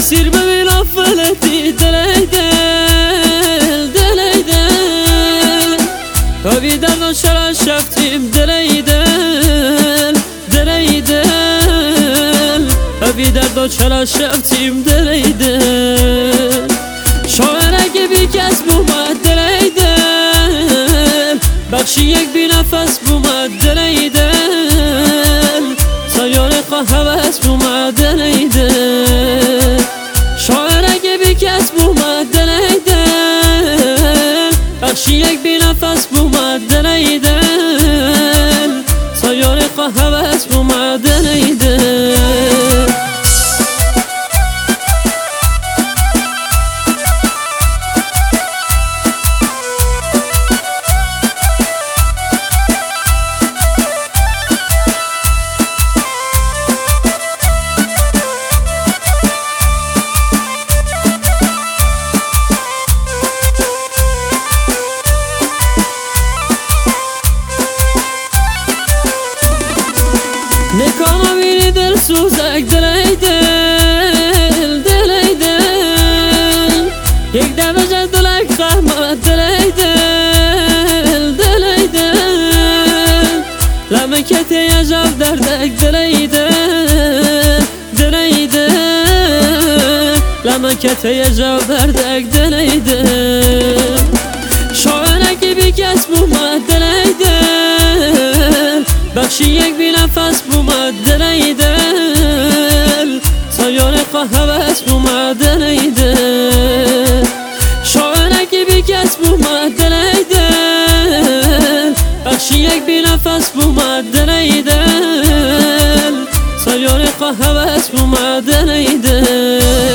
سیر ببین افلتی دلی دل دلی دل هاوی دردان شرا شفتیم دلی دل دلی دل هاوی دردان شرا شفتیم دلی دل شاعر اگه بی کس بومد دلی دل بخشی یک بی نفس بومد دلی دل سایانه خواه هوس بومد دلی دل شاعر اگه بی کس بومد دلی دل بخشی یک بی نفس بومد دلی دل سایانه خواه هوس بومد دلی دل نکانا بینی دل سوزک دلی دل دلی دل یک دفعه جد دلک خرمد دلی دل دلی دل لمکتی عجب دردک دلی دل دلی دل لمکتی عجب دردک دلی دل شاعرکی بی کس بومد دلی دل بخشی یک بی نفس بومد دلی دل سایانه خواه هوس بومد دلی دل شاعرکی بی کس بومد دلی دل بخشی یک بی نفس بومد دلی دل سایانه خواه هوس بومد دلی دل